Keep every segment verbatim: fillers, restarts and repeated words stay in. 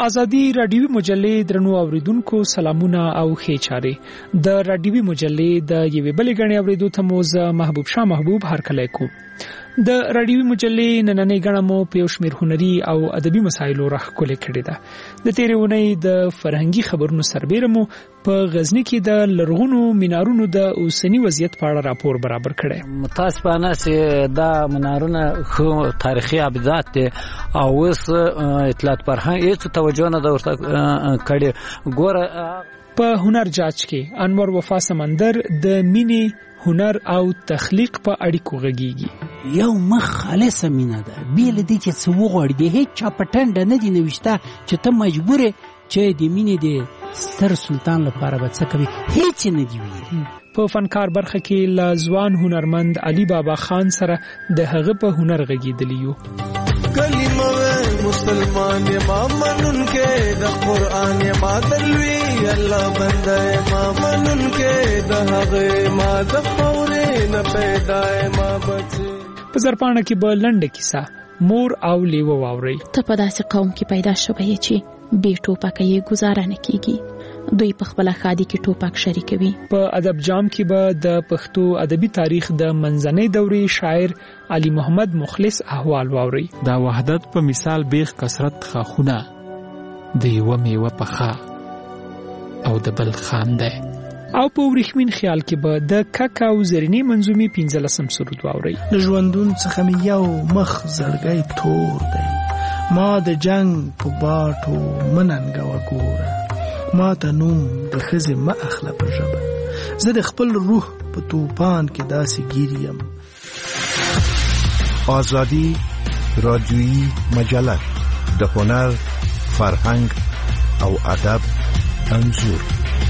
ازادي رادیوي مجلې درنو اوریدونکو سلامونه او ښې چارې. د رادیوي مجلې د یوې بلې غړي اوریدو ته مو زه محبوب شاه محبوب هرکلی کوم. د رادیوي مجلې نننۍ غړه مو په یو شمېر هنري او ادبي مسایلو راښکلې کړې ده. د تېرې اونۍ د فرهنګي خبرونو سربیره مو په غزني کې د لرغونو منارونو د اوسنی وضعیت په اړه راپور برابر کړی. متاسفانه چې دا منارونه خو تاریخي ابدات دي او اوس اطلاعات فرهنګ هیڅ توجه نه ده ورته کړې. ګوره په هنر جاج کې انور وفا سمندر د مینې هنر او تخلیق په اړیکو غږیږي. یو مخ خالصه مینه ده، بیل دي چې څه وغواړي د هیڅ چا پټنډ نه دي نوښته چې ته مجبور چې د مینې د ستر سلطان لپاره به څه کوي، هیڅ نه دی ویلي. په فنکار برخه کې له ځوان هنرمند علي بابا خان سره د هغه په هنر غږیدلی یو. کلمه مسلمان ما منن کې د قران ما دلوي الله بنده ما منن کې د هغه ما د خورې نه پیدا ما بچي. په زرپانه کې به لنډه کیسه مور او لیوه واوري. ته په داسې قوم کې پیدا شوی چې بې ټوپکه یې گزاره نه کیږي. دوی په خپل خادي کې ټوپک شریکوي. په ادب جام کې به د پښتو ادبي تاریخ د منځنۍ دورې شاعر علي محمد مخلص احوال واوري. دا وحدت په مثال بیخ کثرت خاخونه د یو میوه پخا او د بل خام ده. او په ورخمین خیال کې به د کاکاو زرینی منظومي پنځلسم سرود واوري. د ژوندون څخه مې یو مخ زړګی تور دی، ما د جنگ په باټو مننګ وګوره، ما ته نوم د ښځې مه اخله په ژبه، زه د خپل روح په توپان کې داسې ګیر یم. آزادی رادیویی مجله د هنر، فرهنګ او ادب انځور.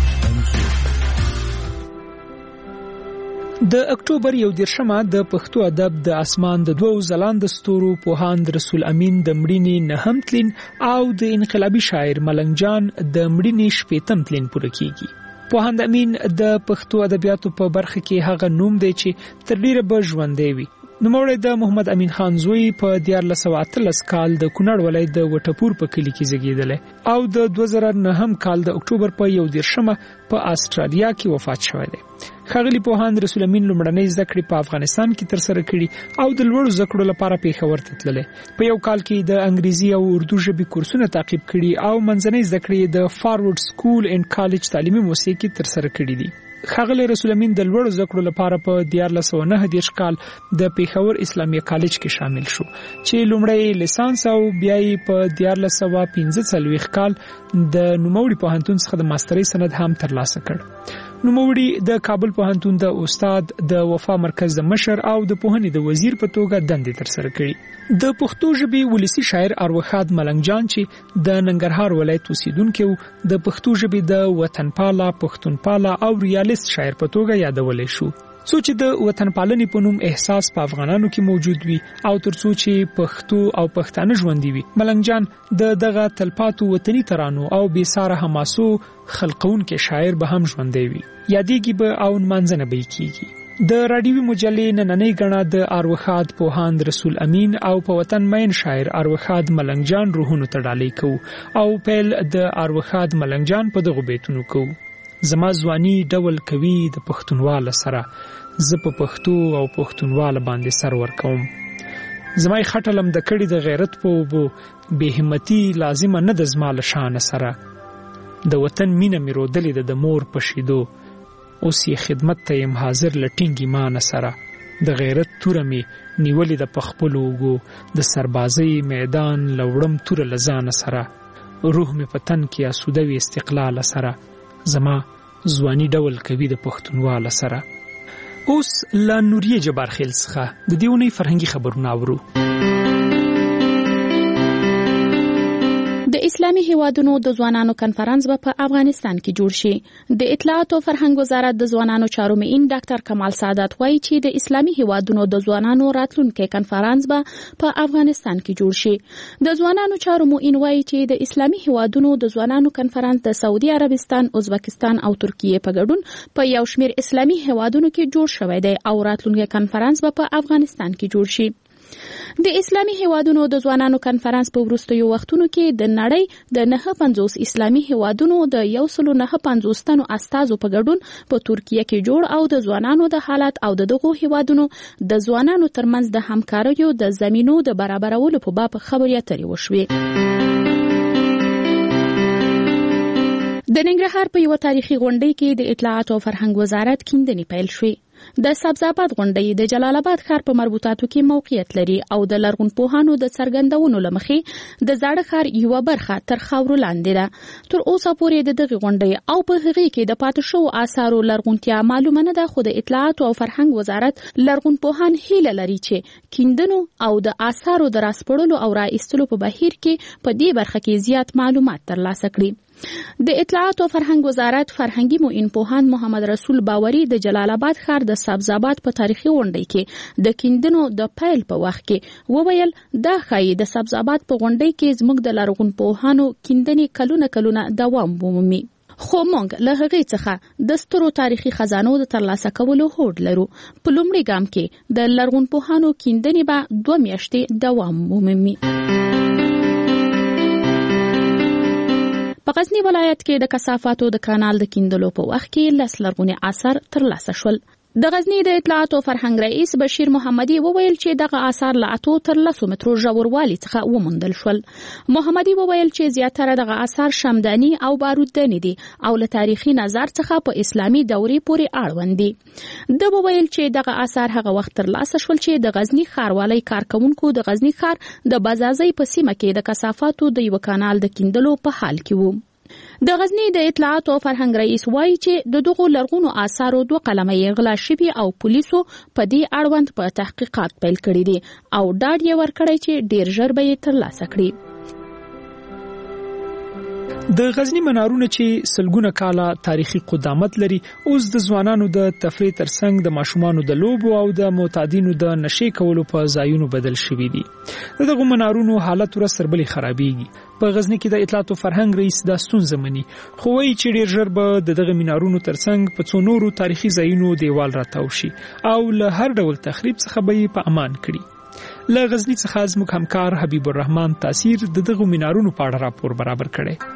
د اکتوبر یو دیرشمه د پښتو ادب د اسمان د دوو ځلاند ستورو پوهاند رسول امین د مړینې نهم تلین او د انقلابي شاعر ملنګ جان د مړینې شپېتم تلین پوره کیږي. پوهاند امین د پښتو ادبیاتو په برخه کې هغه نوم دی چې تر ډیره به ژوندی وي. نوموړی د محمد امین خان زوی په دیارلس سوه اتلس کال د کونړ ولایت د وټپور په کلي کې زیږیدلی او د دوه زره نهم کال د اکتوبر په یو دیرشمه په استرالیا کې وفات شوی دی. ښاغلي پوهاند رسول امین لومړنۍ زده کړې په افغانستان کې ترسره کړي او د لوړو زده کړو لپاره پیښور ته تللی. په یو کال کې د انګریزي او اردو ژبې کورسونه تعقیب کړي او منځنۍ زده کړې د فارورډ سکول اینډ کالج تعلیمي موسسې کې ترسره کړي دي. ښاغلی رسول امین د لوړو زده کړو لپاره په دیارلس سوه نهه دېرش کال د پیښور اسلامیه کالج کې شامل شو چې لومړی لیسانس او بیا یې په دیارلس سوه پنځه څلوېښت کال د نوموړي پوهنتون څخه د ماسترۍ سند هم ترلاسه کړ. نوموړي د کابل پوهنتون د استاد، د وفا مرکز د مشر او د پوهنې د وزیر په توګه دندې ترسره کړي. د پښتو ژبې ولسی شاعر اروخاد ملنګ جان چې د ننګرهار ولایت اوسیدونکی و، د پښتو ژبې د وطنپاله، پښتونپاله او ریالیست شاعر په توګه یادولی شو. څو چې د وطنپالنې په نوم احساس په افغانانو کې موجود وي او ترڅو چې پښتو او پښتانه ژوندي وي، ملنګ جان د دغه تلپاتو وطني ترانو او بې ساره حماسو خلقونکي شاعر به هم ژوندی وي. یادېږي به او نمانځنه به یې کیږي. د رادیوي مجلې نننۍ غڼه د اروخاد پوهاند رسول امین او په وطن مین شاعر اروخاد ملنګ جان روحونو ته ډالۍ کوو او پیل د اروخاد ملنګ جان په دغو بیتونو کوو. زما ځواني ډول کوي د پښتونواله سره، زه په پښتو او پښتونواله باندې سر ورکوم. زما یې خټلم د کړي د غیرت په اوبو، بې همتي لازمه نه د زما له شانه سره. د وطن مینه مې رودلې ده د مور په شیدو، اوس یې خدمت ته یم حاضر له ټینګ ایمانه سره. د غیرت توره مې نیولې ده په خپلو اوږو، د سربازۍ میدان له وړم توره له ځانه سره. روح مې په تن کې آسوده وي استقلاله سره، زما ځواني ډول کوي د پښتونواله سره. اوس له نوریه جبار خیل څخه د دې اونۍ فرهنګي خبرونه اورو. د اسلامي هیوادونو د ځوانانو کنفرانس به په افغانستان کې جوړ شي. د اطلاعات او فرهنګ وزارت د ځوانانو چارو معین ډاکټر کمال سعادت وایي چې د اسلامي هیوادونو د ځوانانو راتلونکي کنفرانس به په افغانستان کې جوړ شي. د ځوانانو چارو معین وایي چې د اسلامي هیوادونو د ځوانانو کنفرانس د سعودي عربستان، ازبکستان او ترکیه په ګډون په یو شمېر اسلامي هیوادونو کې جوړ شوی دی او راتلونکي کنفرانس به په افغانستان کې جوړ شي. د اسلامي هیوادونو د ځوانانو کنفرانس په وروستیو وختونو کې د نړۍ د نه پنځوس اسلامي هیوادونو د یو سل نه پنځوس تنو استازو په ګډون په ترکیه کې جوړ او د ځوانانو د حالت او د دغو هیوادونو د ځوانانو ترمنځ د همکاریو د زمینو د برابرولو په باب خبرې اترې وشوې. د ننګرهار په یو تاریخي غونډه کې د اطلاعات او فرهنګ وزارت کیندنې پیل شوې. د سبزاباد غونډه د جلال آباد ښار په مربوطاتو کې موقعیت لري او د لرغونپوهانو د څرګندونو له مخې د زاړه ښار یوه برخه تر خاورو لاندې ده. تر اوسه پورې د دغې غونډې او په هغې کې د پاتې شوو آثارو لرغونتیا معلومه نه ده، خو د اطلاعات او فرهنګ وزارت لرغونپوهان هیله لري چې کیندنو او د آثارو د راسپړلو او راایستلو په بهیر کې په دې برخه کې زیات معلومات ترلاسه کړي. د اطلاعات او فرهنګ وزارت فرهنګي معین پوهان محمد رسول باوري د جلال آباد ښار د سبزاباد په تاریخي غونډه کې د کیندنو د پیل په وخت کې وویل دا ښایي د سبزاباد په غونډه کې زموږ د لرغونپوهانو کیندنې کلونه کلونه دوام ومومي، خو موږ له هغې څخه د سترو تاریخي خزانو د ترلاسه کولو هوډ لرو. په لومړي ګام کې د لرغونپوهانو کیندنې به دوه میاشتې دوام ومومي. په غزنی ولایت کې د کثافاتو د کانال د کیندلو په وخت کې لس لرغوني آثار ترلاسه شول. د غزنی د اطلاعات او فرهنګ رئیس بشیر محمدي وویل چې دغه آثار له اتو تر لسو مترو ژوروالي څخه وموندل شول. محمدي وویل چې زیاتره دغه آثار شمداني او بارودداني دي او له تاریخي نظر څخه په اسلامي دورې پورې اړوند دي. د وویل چې دغه آثار هغه وخت ترلاسه شول چې د غزنی ښاروالۍ کارکونکو د غزنی ښار د بازازۍ په سیمه کې د کثافاتو د یو کانال د کیندلو په حال کې وو. د غزنی د اطلاعات او فرهنګ رئیس وایي چې د دغو لرغونو آثارو دوه قلمه یې غلا شوي او پولیسو په دې اړوند په تحقیقات پیل کړي دي او ډاډ یې ورکړی چې ډیر ژر به یې ترلاسه کړي. د غزنی منارونه چې سلګونه کاله تاریخي قدامت لري اوس د ځوانانو د تفریح ترڅنګ د ماشومانو د لوبو او د معتادینو د نشې کولو په ځایونو بدل شوي دي. دغه منارونو حالت ورځ تر بلې خرابېږي. په غزنی کې د اطلاعات او فرهنګ رئیس دا ستونزه مني، خو وایي چې ډېر ژر به د دغه منارونو ترڅنګ په څو نورو تاریخي ځایونو دیوال راتاو شي او له هر ډول تخریب څخه به یې په امان کړي. له غزنی څخه زموږ همکار حبیب الرحمن تاثیر د دغه منارونو په اړه راپور برابر کړی.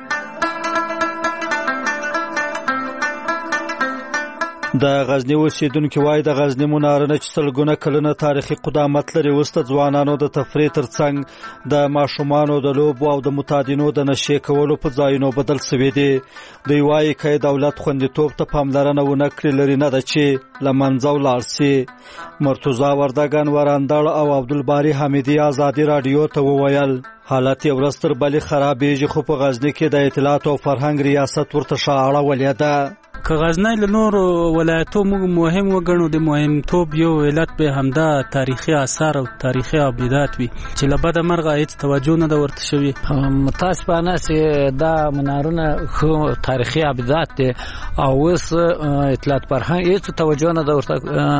د غزنی اوسیدونکو وایي د غزنی منارونه چې سلګونه کلونه تاریخي قدامت لري اوس د ځوانانو د تفریح ترڅنګ د ماشومانو د لوبو او د معتادینو د نشې کولو په ځایونو بدل شوي دي. دوی وایي که دولت خوندیتوب ته پاملرنه ونه کړي لري نه ده چې له منځه ولاړ شي. مرتضی وردګ، انور اندړ او عبدالباري حمیدي ازادي راډیو ته وویل حالت یې ورځ تر بلې خرابېږي، خو په غزنی کې د اطلاعات او فرهنګ ریاست ورته ښه اړولې ده. که غزنی له نورو ولایتو موږ مهم وګڼو، د مهمتوب یو علت به همدا تاریخي آثار او تاریخي ابدات وي چې له بده مرغه هیڅ توجه نه ده ورته شوې. متاسفانه چې دا منارونه خو تاریخي ابدات دي او اوس اطلاعات فرهنګ هیڅ توجه نه ده ورته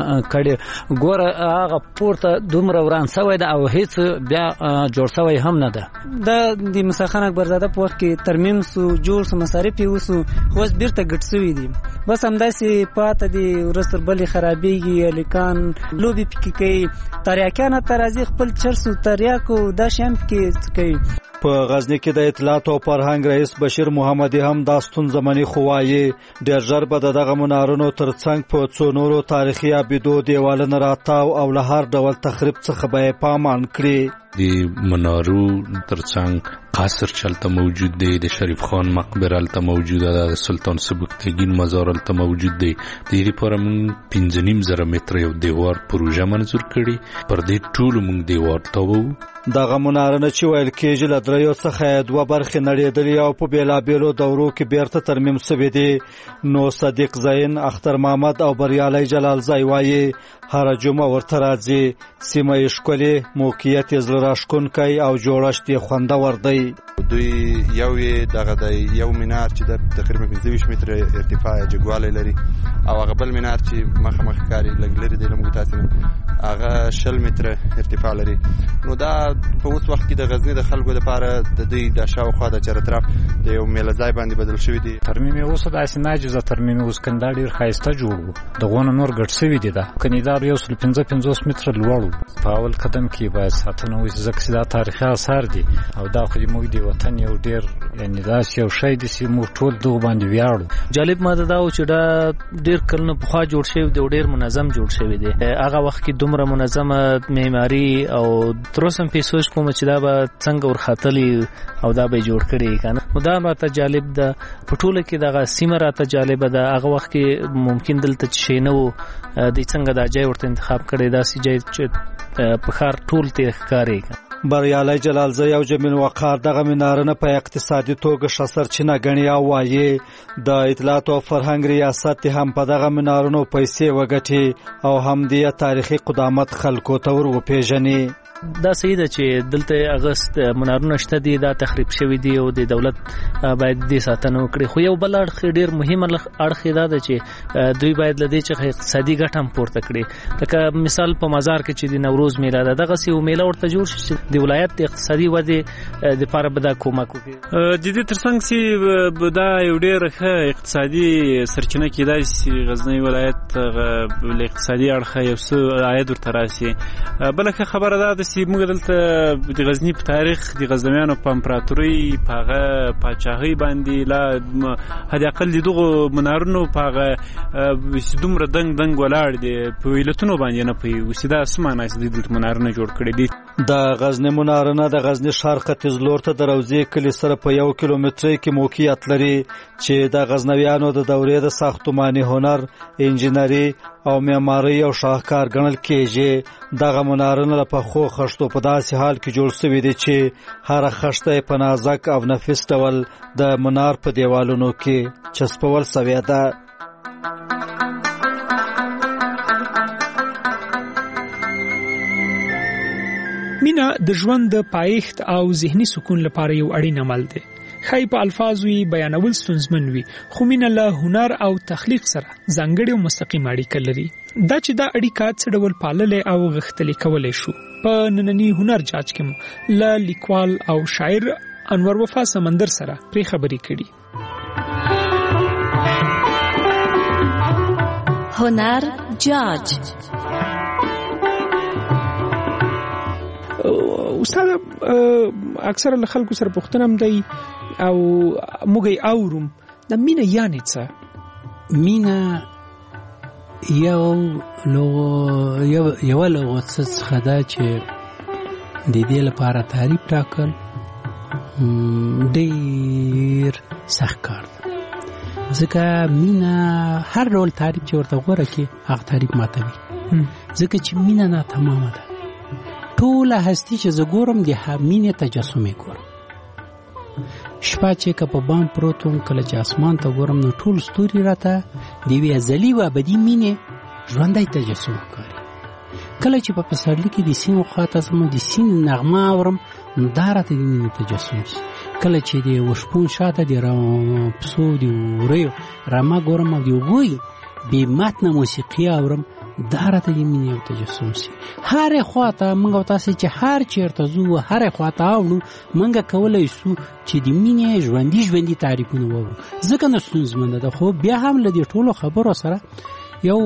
کړې. ګوره هغه پورته دومره وران شوی ده او هیڅ بیا جوړ شوی هم نه ده. دا د مساخان اکبرزاده په وخت کې ترمیم سو جوړ سو مصارف یې وسو، خو اوس بیرته ګټ شوي دي. بس همداسې پاته دي ورځ تر بلې خرابېږي، هلکان لوبې پکې کوي، تریاکیان هلته راځي خپل چرس و تریاک و دا شیان پکې کوي. په غزنی کې د اطلاعات او فرهنګ رئیس بشیر محمدي هم دا ستونزه مني، خو وایي ډېر ژر به د دغه منارونو ترڅنګ په څو نورو تاریخي ابدو دیوالونه راتاو او له هر ډول تخریب څخه به یې په امان کړي. د منارو ترڅنګ قصر چلته موجود دی، د شریف خان مقبره الته موجوده ده، د سلطان سبکتګین مزار الته موجود دی. د دې لپاره موږ پنځه نیم زره متره یو دیوار پروژه منظور کړي، پر دې ټولو موږ دیوار تاوو. دغه منارونه چې ویل کېږي له دریو څخه دوه برخې نړېدلې او په بېلابېلو دورو کې بیرته ترمیم شوي دي. نو صدیق زین، اختر محمد او بریالی جلال زای وایي هره جمعه ورته راځي. سیمه یې ښکلې، موقعیت یې زړه راښکونکی او جوړښت یې خوندور دی. دوی یو یې دغه د یو منار چې د تقریبا پنځه ویشت متره ارتفاع جګوالی لري او هغه بل منار چې مخامخ ښکاري لږ لرې دی له موږ تاسې نه هغه شل متره ارتفاع لري. نو دا په اوس وخت کې د غزنی د خلکو لپاره د دوی د شاوخوا د چرطرف د یو میله ځای باندې بدل شوی دی. ترمیم یې اوس داسې ناجیزه ترمیم اوس کنده ډېر ښایسته جوړ و، دغونه نور ګډ شوي دي. دا کنیدار یو سل پنځه پنځوس متره لوړ و. په اول قدم کې باید ساتنه وشي ځکه چې دا تاریخي اثار دي او دا خو زموږ د وطن یو ډېر یعنې داسې یو شی دی چې موږ ټول دغه باندې ویاړو. جالب ماده دا و چې دا ډېر کلونه پخوا جوړ شوی دی او ډېر منظم جوړ شوی دی. هغه وخت کې دومره منظمه معماري او تر اوسه هم پې سوچ کوم چې دا به څنګه ورختلي او دا به یې جوړ کړي که نه. نو دا راته جالب ده. په ټوله کې دغه سیمه راته جالبه ده. هغه وخت کې ممکن دلته چې شی نه و دوی څنګه دا ځای ورته انتخاب کړی، داسې ځای چې په ښار ټول ته ښکاري. بریالی جلالزی او جمیل وقار دغه منارونه په اقتصادي توګه ښه سرچینه ګڼي او وایي د اطلاعات او فرهنګ ریاست هم په دغه منارونو پیسې وګټي او هم د تاریخي قدامت خلکو ته ور وپېژني. دا صحیح ده چې دلته اغست منارونه شته دي، دا تخریب شوي دي او د دولت باید دې ساتنه وکړي. خو یو بل اړخ ډېر مهم اړخ دا ده چې دوی باید له دې څخه اقتصادي ګټه هم پورته کړي. لکه مثال په مزار کې چې د نوروز میله ده، دغسې یو میله ورته جوړ شي چې د ولایت د اقتصادي ودې دپاره به دا کومک وکړي. د دې تر څنګ چې دا یو ډېر ښه اقتصادي سرچینه کېدای شي غزنی ولایت له اقتصادي اړخه یو څه عاید ورته راشي. بله ښه خبره دا ده چې موږ دلته د غزنی په تاریخ د غزنویانو په امپراتورۍ په هغه پاچاهۍ باندې لا حد اقل د دغو منارونو په هغه دومره دنګ دنګ ولاړ دي په ویلتونو باندې نه پوهېږو چې دا څه معنی چې دوی دلته منارونه جوړ کړي دي. د غزنی منارونه د غزنی ښار ختیځ لور ته د روضې کلي سره په یو کیلومترۍ کې موقعیت لري چې د غزنویانو د دورې د ساختماني هنر، انجینري او معمارۍ یو شاهکار ګڼل کېږي. دغه منارونه له پخو خښتو په داسې حال کې جوړ شوي دي چې هره خښته په نازک او نفیس ډول د منار په دیوالونو کې چسپول شوې ده. مینا د ژوند د پایښت او ذهني سکون لپاره یو اړین عمل دی. خای په الفاظو یې بیانول ستونزمن وي، خو مینا له هنر او تخلیق سره ځانګړې او مستقیم اړیکه لري. دا چې دا اړیکه څه ډول پاللې او غښتلې کولی شو. په ننني هنر جاج کې مو له لیکوال او شاعر انور وفا سمندر سره پرې خبرې کړي. هنر جاج. استاد اکثر له خلکو سره پوښتنه هم دی او موږ یې اورم د مینه یعنې څه؟ مینه یو یوه لغت څخه ده چې د دې لپاره تعریف ټاکل ډېر سخت کار ده، ځکه مینه هر ډول تعریف چې ورته غوره کړي هغه تعریف ماتوي، ځکه چې مینه ناتمامه ده. ټوله هستی چې زه ګورم د مینې تجسم یې ګورم. شپه چې که په بام پروت وم، کله چې اسمان ته ګورم نو ټول ستوري راته د یوې ازلي و ابدي مینې ژوندی تجسم ښکاري. کله چې په پسرلي کې د سیند خواته ځم د سیند نغمه اورم نو دا راته د مینې تجسم شي. کله چې د وشپون شاته د پسو د وریو رمه ګورم او د هغوی بې متنه موسیقي اورم دا راته د مینې یو تجسم شي. هرې خواته موږ او تاسې چې هر چېرته ځو هرې خواته اوړو موږ کولی شو چې د مینې ژوندي ژوندي تعریفونه واورو، ځکه نه ستونزمنده ده. خو بیا هم له دې ټولو خبرو سره یو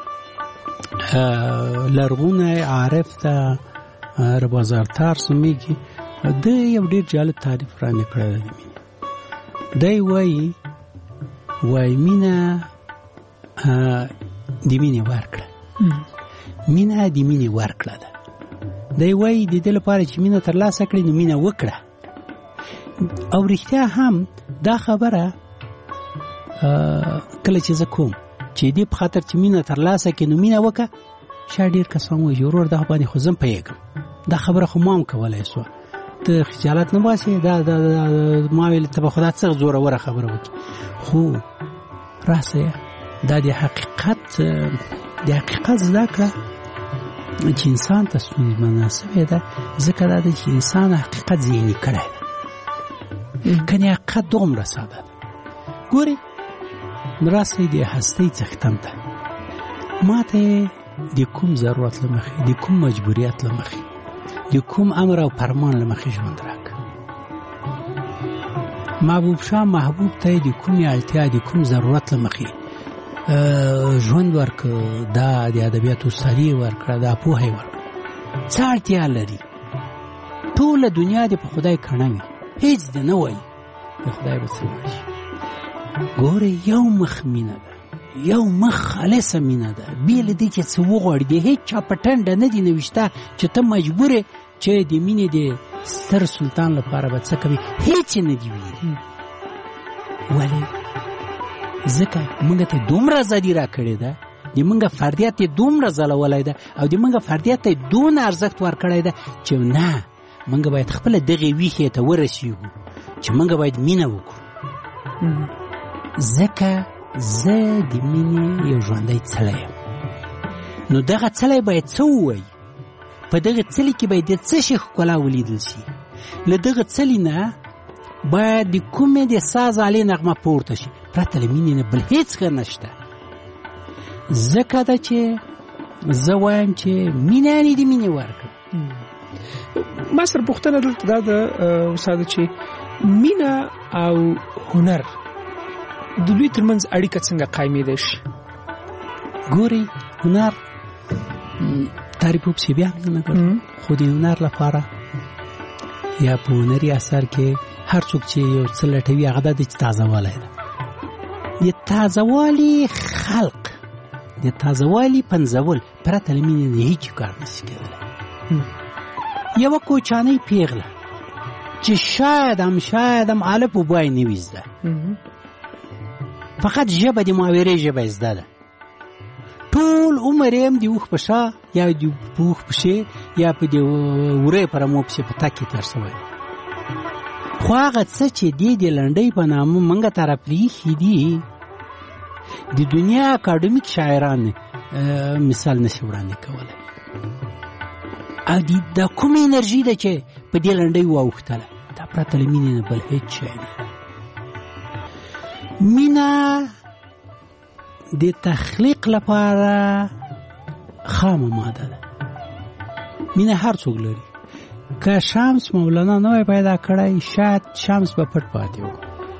لرغونی عارف ته ربازارتار سمیږي د یو ډېر جالب تعریف رانه کړی دی د مینې. دی وایي وایي مینه د مینې ورکړه، مینه د مینې ورکړه ده. دی وایي د دې لپاره چې مینه ترلاسه کړي نو مینه وکړه. او رښتیا هم دا خبره کله چې زه کوم چې دې په خاطر چې مینه ترلاسه کړي نو مینه وکړه، شاید ډېر کسان وایي ورور دغه باندې خو زه پوهېږم، دا خبره خو ما هم کولی سوه، ته خجالت نه باسې، دا ما ویل ته به خو دا څه زوروره خبره وکړي. خو راسه دا د حقیقت د حقیقت زده کړه چې انسان ته ستونزمنه شوې ده، ځکه دا ده چې انسان حقیقت ذهني کړی ده. کنې حقیقت دومره ساده ده. ګورې راسئ د هستۍ څښتن ته ما ته د کوم ضرورت له مخې د کوم مجبوریت له مخې د کوم امر او فرمان له مخې ژوند راکړه. محبوب شاه محبوب ته د کومې اړتیا د کوم ضرورت له مخې ژوند ورکړه، دا د ادبیاتو استادي ورکړه، دا پوهه ورکړه. څه اړتیا لري؟ ټوله دنیا دې په خدای کڼه وي، هیڅ دې نه وایي د خدای به څه وایي. ګوره یو مخ مینه ده، یو مخ خالصه مینه ده، بې له دې چې څه وغواړي د هیڅ چا په ټنډه نه دي نوشته چې ته مجبور یې چې د مینې د ستر سلطان لپاره به څه کوي، هیڅ نه دي ویلي. ولې؟ ځکه موږ ته دومره ازادي راکړې ده، د موږ فردیت یې دومره ځلولی ده او د موږ فردیت ته یې دونه ارزښت ورکړی ده چې نه، موږ باید خپله دغې ویښې ته ورسېږو چې موږ باید مینه وکړو. ځکه زه د مینې یو ژوندی څلی یم. نو دغه څلی باید څه ووایي؟ په دغه څلي کې باید د څه شي ښکلا ولیدل شي؟ له دغه څلي نه باید د کومې د ساز آلې نغمه پورته شي، پرته له مینې نه بل هېڅ ښه نشته. ځکه ده چې زه وایم چې مینه یعنې د مینې ورکړه. ما سره پوښتنه دلته دا ده استاده چې مینه او هنر د دوی ترمنځ اړیکه څنګه قایمېدای شي؟ ګورئ، هنر تعریف پسې بیا نه کوم، خو د هنر لپاره یا په هنري اثر کې هر څوک چې یو څه لټوي هغه دا دی چې تازهوالی ده. د تازهوالي خلق، د تازهوالي پنځول پرته له مینې نه هیڅ کار نشي کېدلی. یوه کوچانۍ پیغله چې شاید هم شاید هم الف و بای نه وي زده، فقط ژبه د محاورې ژبه یې زده ده، ټول عمر یې هم د اوښ په شا یا د اوښ پښې یا په د ورې په رمو پسې په تګ کې تېر شوی. خو هغه څه چې دې د لنډۍ په نامه موږ ته راپرېښي دي د دنیا اکاډمیک شاعران مثال نشي وړاندې کولی. او دا کومه انرژي ده چې په دې لنډۍ واوښتله، دا پرته له مینې نه بل هېڅ شی نه ده. مینه د تخلیق لپاره خامه ماده ده. مینه هر څوک لري. که شمس مولانا نه وای پیدا کړی، شاید شمس به پټ پاتې و.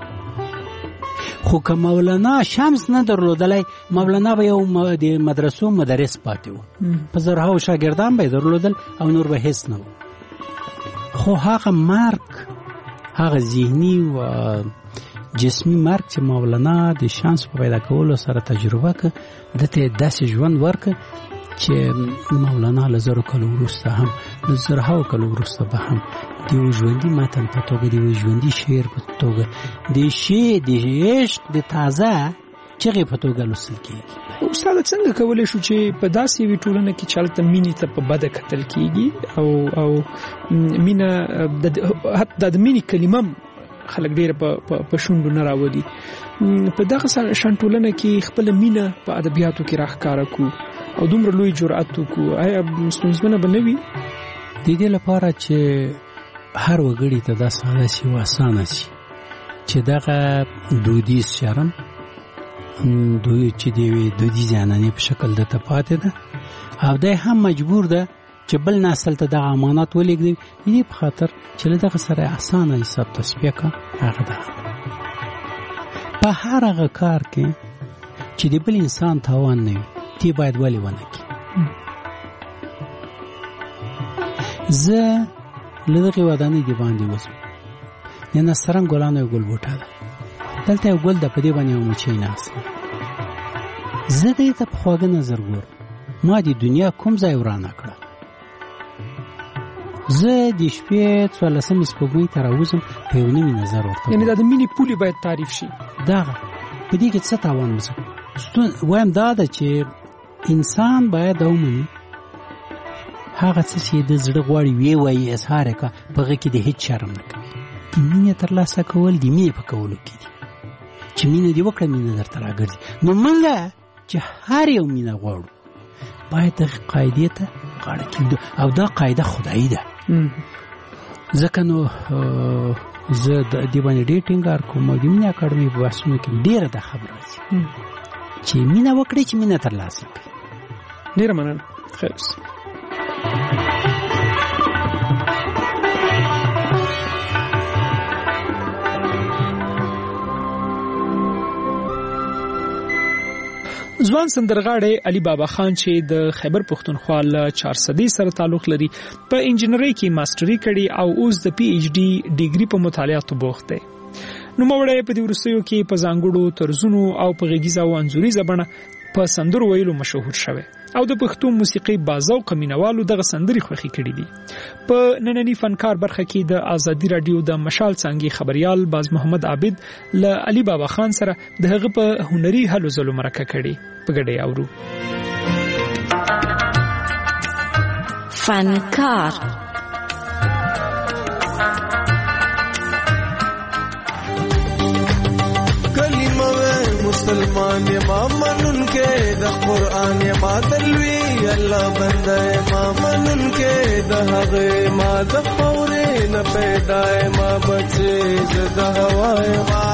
خو که مولانا شمس نه درلودلی، مولانا به یو د مدرسو مدرس پاتې و، په زرهاو شاګردان به یې درلودل او نور به هیڅ نه و. خو هغه مرګ، هغه ذهني و جسمي مرګ چې مولانا د شمس په پیدا کولو سره تجربه کړه، ده ته یې داسې ژوند ورکړه چې مولانا له زرو کلو وروسته هم، له زرهاو کلو وروسته به هم د یو ژوندي متن په توګه، د یو ژوندي شعر په توګه، د شعر د عشق د تازه چغې په توګه لوستل کېږي. استاده څنګه کولی شو چې په داسې یوې ټولنه کې چې هلته مینې ته په بده کتل کېږي او او مینه د د مینې کلمه خلک ډېره په شونډو نه راولي، په دغه شان ټولنه کې خپله مینه په ادبیاتو کې راښکاره کړو او دومره لوی جرأت وکړو، آیا ستونزمنه به نه وي؟ د دې لپاره چې هر وګړي ته دا ساده شي او اسانه شي چې دغه دودیز شرم دوی چې د یوې دودیزې عنعنې په شکل دته پاتې ده او دی هم مجبور ده چې بل نسل ته دغه امانت ولېږدوي. د دې په خاطر چې له دغه سره اسانه حساب تصفیه کړه، هغه ده په هر هغه کار کې چې د بل انسان تاوان نه وي، تی باید ولې ونه کړي. زه له دغې ودانۍ د باندې وځم، د نسترن ګلانو یو ګل بوټه ده، دلته یو ګل ده، په دې باندې یو مچۍ ناسته. زه دې ته په خواږه نظر ګورم، ما د دنیا کوم ځای ورانه کړه. زه د شپې څوارلسمې سپوږمۍ ته راوځم، په یو نوي نظر ورته یعنې دا د مینې پولې باید تعریف شي. دغه په دې کې څه تاوان وځم وایم دا ده چې انسان باید دا ومني هغه څه چې د زړه غواړي ویې وایي، اظهار یې کړه، په هغه کې د هېڅ شرم نه کوي. د مینې ترلاسه کول د مینې په کولو کې دي، چې مینه دې وکړه مینه درته راګرځي. نو موږ چې هر یو مینه غواړو باید دغې قاعدې ته غاړه کېږدو، او دا قاعده خدایي ده. ځکه نو زه د دې باندې ډېر ټینګار کوم او د مینې اکاډمۍ په بحثونو کې ډېره دا خبره راځي چې مینه وکړئ چې مینه ترلاسه کړئ. ډېره مننه. خیر اوسه. ځوان سندرغاړی علي بابا خان چې د خیبر پښتونخوا له چارسدي سره تعلق لري په انجینرۍ کې ماستري کړي او اوس د پی ایچ ډي ډیګري په مطالعاتو بوخت دی. نو موړی په دې وروستیو کې په ځانګړو طرزونو او په غږیزه او انځوریزه بڼه په سندرو ویلو مشهور شوی او د پښتو موسیقي بازوقه مینوالو دغه سندري خوښي کړي دي. په نننی فنکار برخه کې د آزادي رادیو د مشال څانګې خبريال باز محمد عابد له علي بابا خان سره د هغه په هنري هلو ځلو مرکه کړي. په ګډه اورو. فنکار مسلمان ما منن کې د قران ما دلوي الله بنده ما منن کې د هغه ما د خورې نه پیدا ما بچي زده هواي ما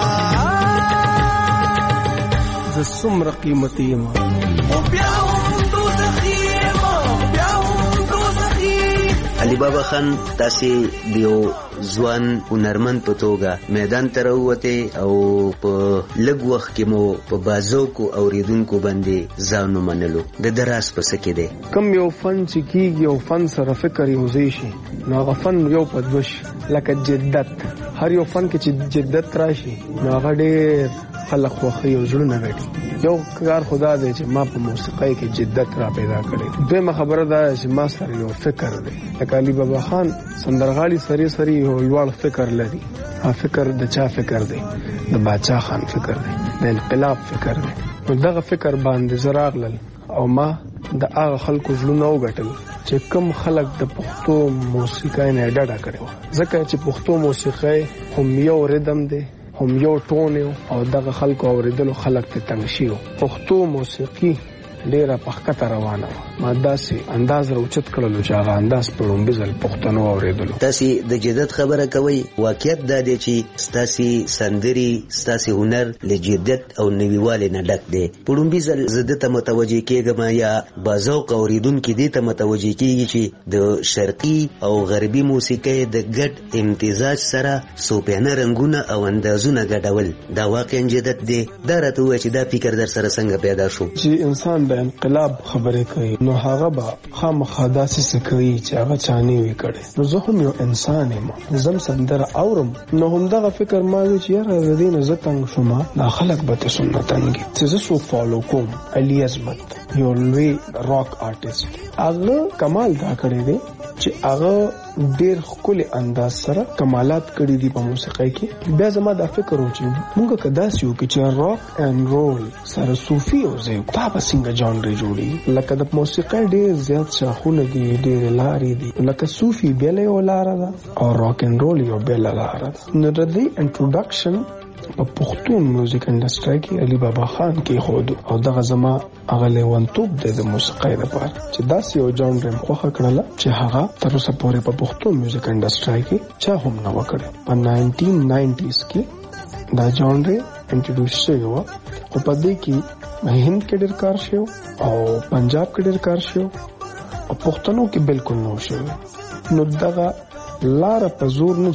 ز سمر قیمتي ما او بیا هم دوزخي ما بیا هم دوزخي. علي بابا خان تاسې دیو ځوان هنرمند په توګه میدان ته راووتې او په لږ وخت کې مو په بازوکو اوریدونکو باندې ځان ومنلو. د دراس په څه کې دی؟ کم یو فن چې کېږي او فن سره فکر یوځای شي نو هغه فن یو په دوه شي لکه جدت. هر یو فن کې چې جدت راشي نو هغه ډېر خلک خوښوي او زړونه ګټي. یو کار خدا دی چې ما په موسیقۍ کې جدت را پیدا کړی. دویمه خبره دا چې ما سره یو فکر دی لکه علي بابا خان سندرغاړي سری سری یو لوړ فکر لري. ها فکر د چا فکر دی؟ د باچا خان فکر دی، د انقلاب فکر دی. نو دغه فکر باندې زراغلل او ما د هغه خلکو زړونه وګټل چې کم خلک د پښتو موسیقۍ نه ډډه کړي. ځکه چې پښتو موسیقۍ هم یو ریدم دی هم یو ټون او دغه خلکو اوریدلو خلک ته تنګ شي. پښتو موسیقي ډیره پخکته روانه ما داسې انداز راوچت کړلو چې هغه انداز په لومبي ځل پښتنو اوریدلو. تاسې د جدت خبره کوئ. واقعیت دا دی چې ستاسې سندري ستاسې هنر له جدت او نویوالي نه ډک دی. په لومبي ځل زه دې ته متوجه کېږم یا بازوق اوریدونکي دې ته متوجه کېږي چې د شرقي او غربي موسیقۍ د ګډ امتزاج سره صوفیانه رنګونه او اندازونه ګډول دا واقعا جدت دی. دا راته ووایه چې دا فکر در سره څنګه پیدا شو؟ چې انسان د انقلاب خبرې کوي نو هغه به خامخا داسې څه کوي چې هغه چا نه وي کړی. نو زه هم یو انسان یم، زم سندره اورم نو همدغه فکر ما وي چې یاره د دې نه زه تنګ شوم دا خلک به ته څومره تنګي چې زه څوک فالو کوم. علي عظمت یو لوی راک آرټسټ هغه کمال دا کړی دی چې هغه ډېر ښکلي انداز سره کمالات کړي دي په موسیقۍ کې. بیا زما دا فکر و چې موږ که داسې وکړو چې راک اینډ رول سره صوفي یوځای دا به څنګه جانري جوړي. لکه د موسیقۍ ډېر زیات شاخونه دي، ډېرې لارې دي. لکه صوفي بېله یو لاره ده او راک اینډ رول یو بېله لاره ده. نو د دې انټروډکشن په پښتون میوزیک انډسټري کې علي بابا خان کې خود او دغه زما هغه لیوانتوب د موسیقۍ لپاره چې داسې یو جانر خوښه کړله چې هغه تر اوسه پورې په پښتون میوزیک انډسټري کې چا هم نه وکړي. په ناینټین ناینټیز کې دا جانر انټروډیوس شوی و او په دې کې هند کې ډېر کار شو او پنجاب کې ډېر کار شو او پښتنو کې بالکل نه شو. نو دغه لار په زور نه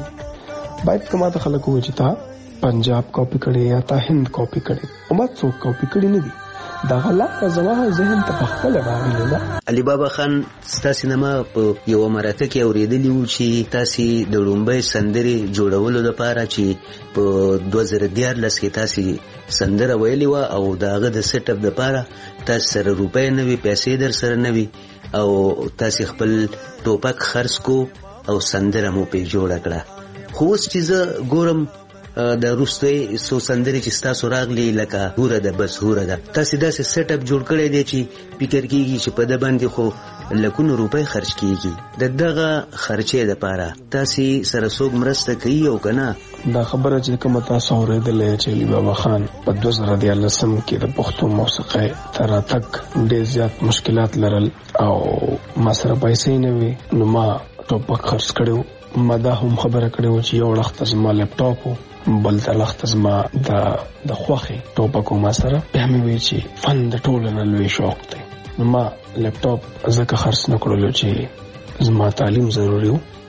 جوړي. باید کما ته خلک وایي چې تا پنجاب کاپی کړي یا تا هند کاپی کړي او ما څوک کاپی کړي نه دي. دا غلطه زما ذهن ته په خپل راغلی ده. علي بابا خان ستاسو نامه په یو مرکه کې اوریدلی و چې تاسو د لومبۍ سندري جوړولو لپاره چې په دوه زره دیارلس کې تاسو سندره ویلې و او داغه د سیټ اپ لپاره تاسو سره روپۍ نه وي، پیسې در سره نه وي او تاسو خپل ټوپک خرڅ کو او سندره مو په جوړ کړه. خو اوس چې زه ګورم د روستوي سو سندري چې تاسو راغلي لکه هوره ده بس هوره ده تاسو داسې سیټ اپ جوړ کړی دی چې فکر کیږي چې په د باندې خو لکونو روپۍ خرج کیږي. د دغه خرچې لپاره تاسو سره څوک مرسته کوي او کنه؟ دا خبره چې کوم تاسو اورېدلې چې علي بابا خان په دوه زره دیارلسم کې د پښتو موسیقۍ تر تک ډېر زیات مشکلات لرل او ما سره پیسې نه وي نو ما ټوپک خرڅ کړو. ما دا هم خبره کړو چې یو وخت زما لپټاپ بل د لخت زما د د خوخي ټوپکو ما سره به مې وی چې فن د ټولو نه لوی شوق دی. نو ما لپټاپ زکه خرڅ نکړلو چې زما تعلیم ضروري و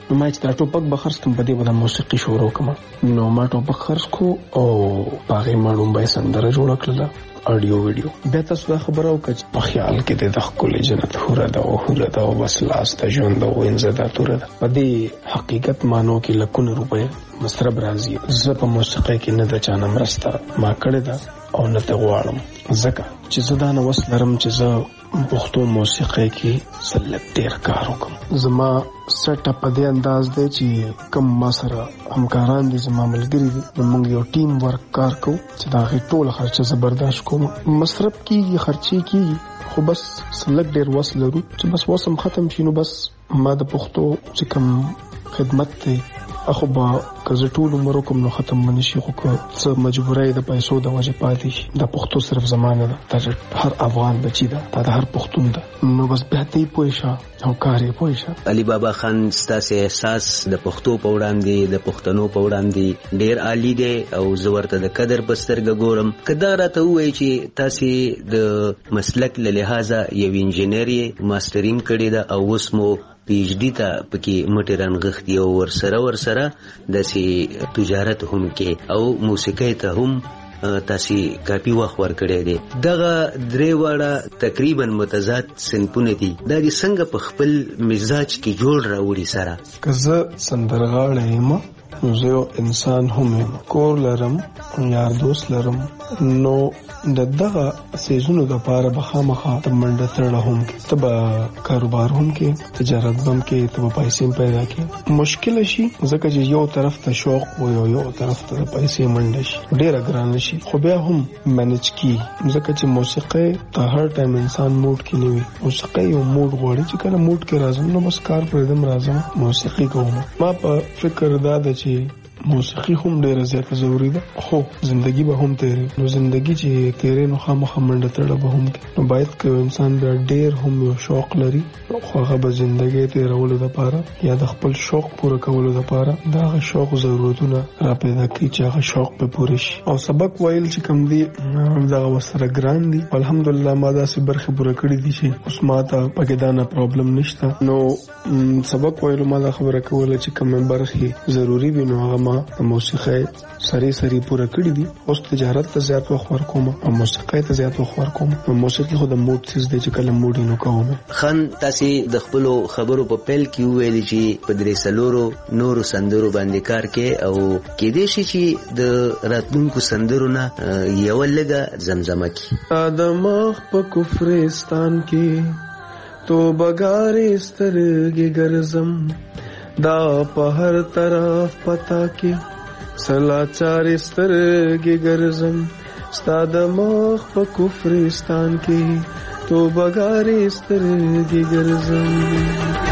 نو ما چې دا ټوپک به خرڅ کړم په دې به د موسیقي شروع کړم. نو ما ټوپک خرڅ کو او په هغې ما لومبۍ سندره جوړه کړله اډیو ویډیو. بیا تاسو دا خبره وکړه چې په خیال کې دی د ښکلې جنت حوره ده او حوره ده او بس لاس د ژوند او وینځه دا توره ده. په دې حقیقت مانو کې لکونه روپۍ مصرف راځي. زه په موسیقۍ کې نه د چا نه مرسته ما کړې ده او نه ته غواړم، ځکه چې زه دا نوس لرم چې زه پښتو موسیقۍ کې سلک ډېر کار وکړم. زما سیټ اپ په دې انداز دی چې کوم ما سره همکاران دي، زما ملګري دي، نو موږ یو ټیم ورک کار کوو چې د هغې ټوله خرچه زه برداشت کوم. مصرف کېږي، خرچې کېږي، خو بس سلک ډېر وس لرو چې بس وسم ختم شي. نو بس ما د پښتو چې کوم خدمت دی اخو با که زه ټول عمر وکړم نو ختم به نه شي، خو که څه مجبورۍ د پیسو د وجې پاتې شي. دا پښتو صرف زما نه ده، دا د هر افغان بچي ده، دا د هر پښتون ده. نو بس بیا ته یې پوه شه او کار یې پوه شه. علي بابا خان ستاسې احساس د پښتو په وړاندې د پښتنو په وړاندې ډېر عالي دی او زه ورته د قدر په سترګه ګورم. که دا راته ووایي چې تاسې د مسلک له لحاظه یو انجینر یې ماسټرینګ کړې ده او اوس مو پی ایچ ډي ته پکې مټې رانغښتي او ورسره ورسره داسې تجارت هم کې او موسیقۍ ته هم تاسې کافي وخت ورکړی دی. دغه درې واړه تقریبا متضاد صنفونه دي، دا دې څنګه په خپل مزاج کې جوړ راوړي سره؟ که زه سندرغاړی یم نو زه یو انسان هم یم، کور لرم، یار دوست لرم، نو د دغه سیزونو دپاره به خامخا ته منډه تړله هم کې، ته به کاروبار هم کې، تجارت به هم کې، ته به پیسې هم پیدا کې. مشکله شي ځکه چې یو طرف ته شوق و یو یو طرف ته د پیسې منډه شي، ډېره ګرانه شي، خو بیا هم مینج کي ځکه چې موسیقۍ ته هر ټایم انسان موډ کې نه وي. موسیقۍ یو موډ غواړي چې کله موډ کې راځم نو بس کار پرېږدم راځم موسیقي کوم. ما په فکر دا ده چې موسیقي هم ډېره زیاته ضروري ده، خو زندگی به هم تیرې. نو زندگی چې تیرې نو خامخا منډه تړه به هم کې. نو باید که انسان بیا ډېر هم یو شوق لري خو هغه به زندگی تیرولو دپاره یا د خپل شوق پوره کولو دپاره د هغه شوق ضرورتونه را پیدا کړي چې هغه شوق به پوره شي. او سبق ویل چې کوم دي دغه ورسره ګران دي. الحمدلله ما داسې برخې پوره کړي دي چې اوس ما ته پکې دا نه پرابلم نشته. نو سبق ویلو ما دا خبره کوله چې کومې برخې ضروري وي نو هغه ما د موسیقۍ سری سری پوره کړي دي. اوس تجارت ته زیات وخت ورکوم او موسیقۍ ته زیات وخت ورکوم. نو موسیقي خو د موډ څیز دی چې کله موډ یې نو کوم. خان تاسې د خپلو خبرو په پیل کې وویلي چې په درې څلورو نورو سندرو باندې کار کې او کېدای شي چې د راتلونکو سندرو نه یوه لږه زمزمه کړي. دماغ په کفرستان کې تو بګارې سترګې ګرځم، دا په هر طرف پتا کې سلاچار سترګې ګرځم، ستا د مخ په کفرستان کې تو بګارې سترګې ګرځم.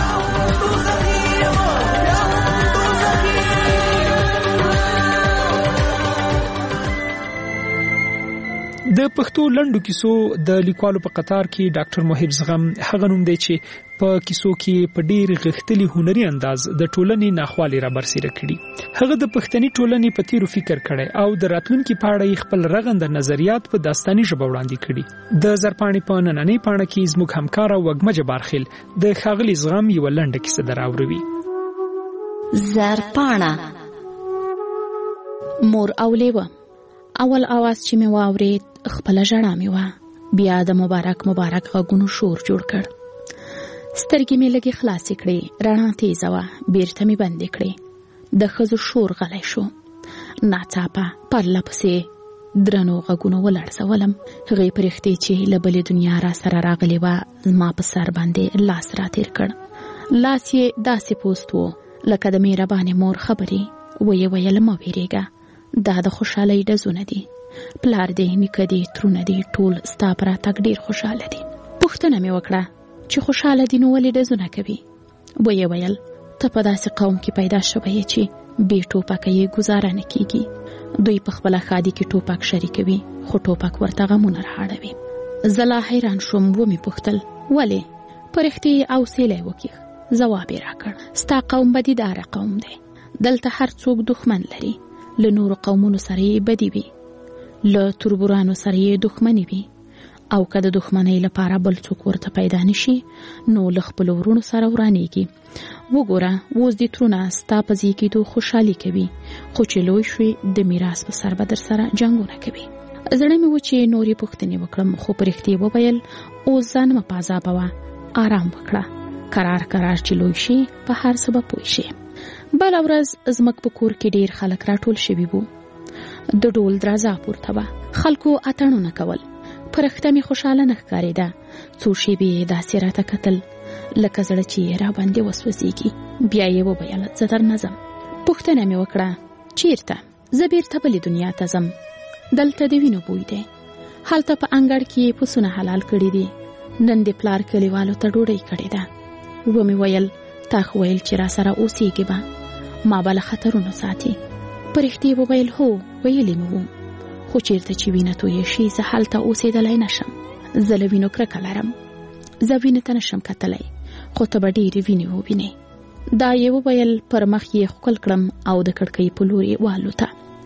د پښتو لنډو کیسو د لیکوالو په قطار کې ډاکټر محب زغم هغه نوم دی چې په کیسو کې په ډیر غښتلي هنري انداز د ټولنې ناخوالې را برسېره کړي. هغه د پښتني ټولنې په تیرو فکر کړي او د راتلونکي په اړه خپل رغنده نظریات په داستاني ژبه وړاندې کړي. د زرپاڼې په نننۍ پاڼه کې زموږ همکار او وګمجه بارخیل د ښاغلي زغم یو لنډه کیسه دراوړي. زرپاڼه. مور او لیوه. اول आवाज چې مې واورید خپل ژړا مې وا، بیا د مبارک مبارک غږونو شور جوړ کړ. سترګې مې لږې خلاصې کړې، رڼا تیزه وه، بیرته مې بندې کړې. د ښځو شور غلی شو. ناڅاپه پرله پسې درنو غږونو ولړزولم. هغې پرښتې چې له بلې دنیا را سره راغلې وه زما په سر باندې لاس را تیر کړ. لاس یې داسې پوست و لکه د مهربانې مور خبرې. ویې ویل مه ویرېږه، دا د خوشحالۍ ډزونه دي، پلار دی، نیکه دی، ترونه دی، ټول ستا په راتګ ډېر خوشحاله دي. پوښتنه مې وکړه چې خوشحاله دي نو ولې ډزونه کوي؟ ویې ویل ته په داسې قوم کې پیدا شوی یې چې بې ټوپکه یې ګزاره نه کېږي. دوی په خپله ښادي کې ټوپک شریکوي خو ټوپک ورته غمونه رااړوي. زه لا حیران شوم، ومې پوښتل ولې؟ پرښتې حوصله یې وکیښ. ځواب یې راکړ ستا قوم بدیداره قوم دی، دلته هر څوک دښمن لري. له نورو قومونو سره یې بدي وي، له تربورانو سره یې دښمني وي او که د دښمنۍ لپاره بل څوک ورته پیدا نشي نو له خپلو ورونو سره ورانیږي. وګوره اوس دې ترونه ستا په زیږېدو خوشحالي کوي، خو چې لوی شوي د میراث په سر به در سره جنګونه کوي. زړه مې و چې نورې پوښتنې وکړم، خو په رښتیا وویل اوس ځان مه په عذابوه، آرام وکړه، قرار قرار چې لوی شي په هر څه به پوه شي. بله ورځ زموږ په کور کې ډېر خلک راټول شوي وو. د ډول درازه پورته وه، خلکو اتڼونه کول. په رښتیا مې خوشحاله نه ښکارېده. څو شېبې یې داسې راته کتل لکه زړه چې یې راباندې وسوځېږي. بیا یې وویل زه درنه ځم. پوښتنه مې وکړه چیرته؟ زه بیرته بلې دنیا ته ځم، دلته د وینو بوی دی. هلته په انګړ کې پسونه حلال کړي دي، نن د پلار کلیوالو ته ډوډۍ کړې ده. ومې ویل تا خو ویل چې را سره اوسېږې به، ما به له خطرونو ساتي. په رښتیا وویل هو ویلې مې وو، خو چیرته چې وینه تویه شي زه هلته اوسېدلی نشم. زه له وینو کرکه لرم، زه وینې ته نشم کتلی، خو ته به ډېرې وینې ووینې. دا یې وویل، پر مخ یې ښکل کړم او د کړکۍ په لور یې والوته.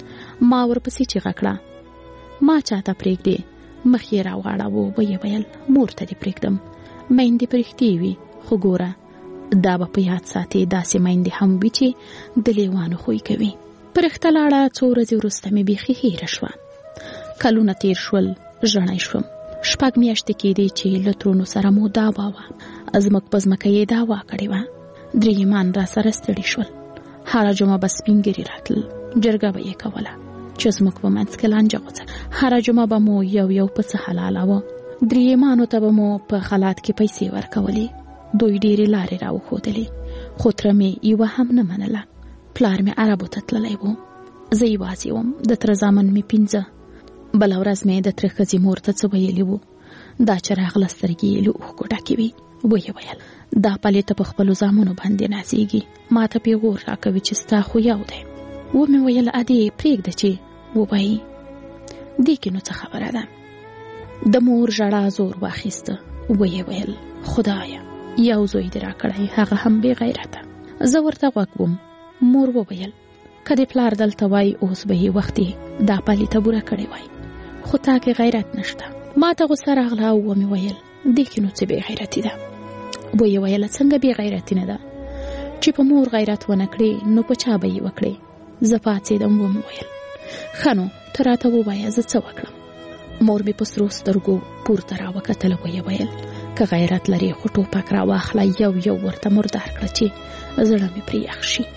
ما ورپسې چیغه کړه ما چاته پرېږدې؟ مخ یې راواړاوه. ویې ویل مور ته دې پرېږدم، میندې په رښتیا وي، خو ګوره دا به په یاد ساتې داسې میندې هم وي چې د لیوانو خوی کوي. په رښته لاړه څو ورځې وروسته مې بیخي هېره شوه. کلونه تېر شول، ژڼی شوم. شپږ میاشتې کېدې چې له ترونو سره مو دعوا وه. زموږ په ځمکه یې دعوا کړې وه. درېیمان را سره ستړي شول. هره جمعه به سپین ږیري راتلل، جرګه به یې کوله چې زموږ په منځ کې لانجه وځه. هره جمعه به مو یو یو پسه حلالاوه. درېیمانو ته به مو په خلات کې پیسې ورکولې. دوی ډېرې لارې را وښودلې، خو تره مې یوه هم نه منله. پلار مې عربو ته تللی و، زه یوازې وم. د تره زامن مې پنځه. بله ورځ مې د تره ښځې مور ته څه ویلي وو. دا چې راغله سترګې یې له اوښکو ډکې وې. ویې ویل دا پلې ته په خپلو زامنو باندې نازېږي، ما ته پیغور راکوي چې ستا خو یو دی. ومې ویل ادې پرېږده چې ووایي، دې کې نو څه خبره ده. د مور ژړا زور واخیسته. ویې ویل خدایه یو زوی دې راکړی، هغه هم بې غیرته. زه ورته غوږ وم. مور وویل که دې پلار دلته وای اوس به یې وختي دا پلې ته بوره کړې وای، خو تا کې غیرت نشته. ما ته غوسه راغله او ومې ویل دې کې نو څه بې غیرتي ده. ویې ویل څنګه بې غیرتي نه ده؟ چې په مور غیرت ونه کړې نو په چا به یې وکړې؟ زه پاڅېدم. ومې ویل ښه نو ته راته ووایه زه څه وکړم. مور مې په سرو سترګو پورته راوکتل. ویې ویل که غیرت لرې خو ټوپک راواخله، یو یو ورته مردار کړه چې زړه مې پرې یخ شي.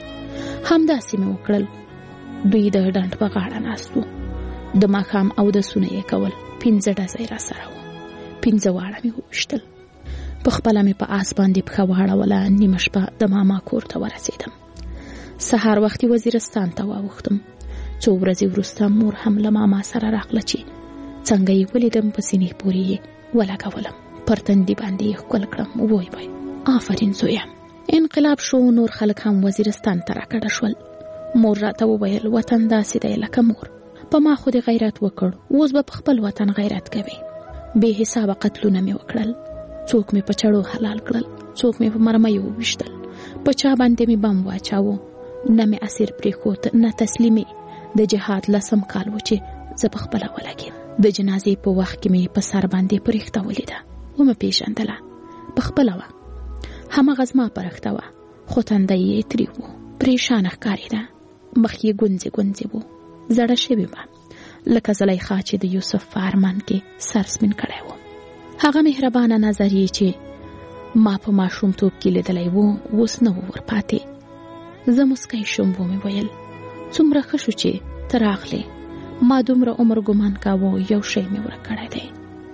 همداسې مې وکړل. دوی د ډنډ په غاړه ناست وو. د ماښام اودسونه یې کول. پنځه ډزې را سره وو. پنځه واړه مې وویشتل. په خپله مې په آس باندې پښه واړوله. نیمه شپه د ماما کور ته ورسېدم. سهار وختي وزیرستان ته واوښتم. څو ورځې وروسته مور هم له ماما سره راغله چې څنګه یې ولیدم په سینې پورې یې ولګولم. پر تندي باندې یې ښکل کړم. ووی وای آفرین زویه. انقلاب شو، نور خلک هم وزیرستان ته راکډه شول. مور راته وویل وطن داسې دی لکه مور. په ما خو دې غیرت وکړ، اوس به په خپل وطن غیرت کوي. بې حسابه قتلونه مې وکړل. څوک مې په چړو حلال کړل، څوک مې په مرمیو وویشتل. په چا باندې مې بم واچاوه. نه مې اسیر پرېښود نه تسلیمې. د جهاد لسم کال و چې زه په خپله ولګېم. د جنازې په وخت کې مې په سر باندې پرښته ولیده. ومې پېژندله، په خپله وه. هماغه زما پرښته وه، خو تندی یې تریو و، پریشانه ښکارېده. مخ یې ګونځې ګونځې و، زړه شوې وه لکه زلیخا چې د یوسف په ارمان کې سر سپین کړی و. هغه مهربانه نظر یې چې ما په ماشومتوب کې لیدلی و اوس نه و ورپاتې. زه مسکی شوم. ومې ویل څومره ښه شو چې ته راغلې. ما دومره عمر ګمان کاوه یو شی مې ورک کړی دی،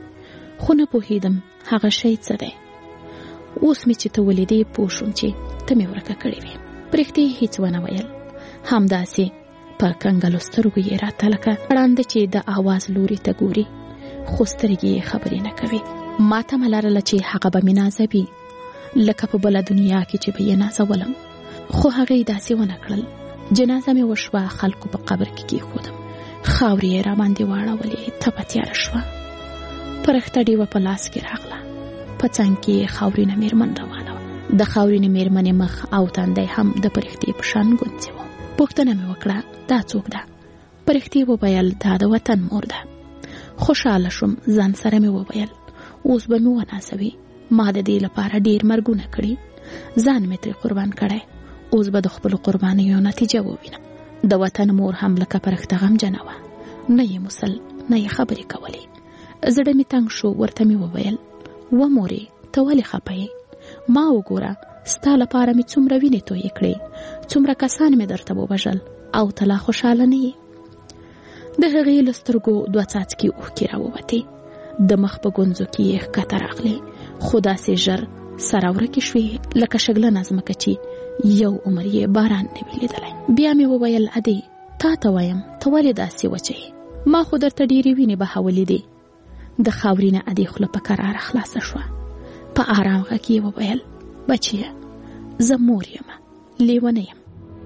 خو نه پوهېدم هغه شی څه دی. اوس مې چې ته ولیدې پوه شوم چې ته مې ورکه کړې وې. په رښتیا هېڅ ونه ویل. همداسې په کنګلو سترګو یې راته لکه ړانده چې د آواز لوري ته ګوري، خو سترګې یې خبرې نه کوي. ما تمه لرله چې هغه به مې نازوي لکه په بله دنیا کې چې به یې نازولم، خو هغې داسې ونه کړل. جنازه مې وشوه، خلکو په قبر کې کېښودم. خاورې یې را باندې واړولې. تپه تیاره شوه. په رښته ډیوه په لاس کې راغله. په څنګ کې یې خاورینه مېرمن روانه وه. د خاورینې مېرمنې مخ او تندی هم د پرښتې په شان ګونځې و. پوښتنه مې وکړه دا څوک ده؟ پرښتې وویل دا د وطن مور ده، خوشاله شوم، ځان سره مې وویل اوس به مې ونازوي، ما د دې لپاره ډیر مرګونه کړي، ځان مې ترې قربان کړی، اوس به د خپلو قربانیو نتیجه ووینم. د وطن مور هم لکه پرخته غمجنه وه، نه یې موسل نه یې خبرې کولې. زړه مې تنګ شو، ورته مې وویل و مورې ته ولې خفه یې؟ ما وګوره ستا لپاره مې څومره وینې تویې کړې، څومره کسان مې درته ووژل او ته لا خوشحاله نه یې. د هغې له سترګو دوه څاڅکي اوښکې راووتې، د مخ په ګونځو کې یې ښکته راغلې، خو داسې ژر سره ورکې شوې لکه شګلنه ځمکه چې یو عمر یې باران نه وي لیدلی. بیا مې وویل ادې تا ته وایم ته ولې داسې وچه یې؟ ما خو درته ډېرې وینې بهولې دي. د خاورینه ادې خوله په کراره خلاصه شوه. په آرام غږ یې وویل بچیه زه مور یم، لیونه یم.